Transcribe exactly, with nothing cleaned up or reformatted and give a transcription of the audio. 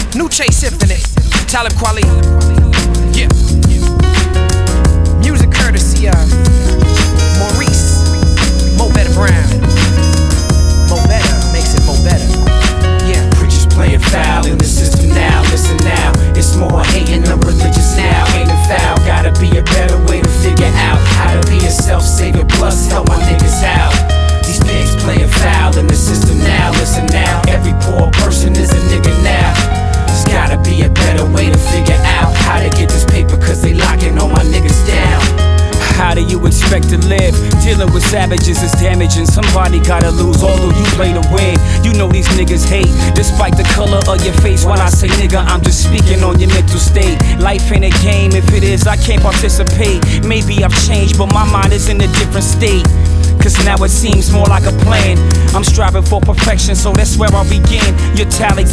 New Chase Infinite, Talib Kweli. Yeah. Music courtesy of Maurice Mo Better Brown. Mo Better makes it Mo Better. Yeah. Preachers playing foul in the system now. Listen now, it's more hating than religious now. Ain't it foul? Gotta be a better way to figure out how to be a self-savior. Plus help my niggas out. These pigs playing foul in the system now. Listen now, every poor person is a nigga now. There's gotta be a better way to figure out how to get this paper, cause they locking all my niggas down. How do you expect to live? Dealing with savages is damaging. Somebody gotta lose, although you play to win. You know these niggas hate, despite the color of your face. When I say nigga, I'm just speaking on your mental state. Life ain't a game, if it is, I can't participate. Maybe I've changed, but my mind is in a different state. Cause now it seems more like a plan. I'm striving for perfection, so that's where I'll begin. Your tallies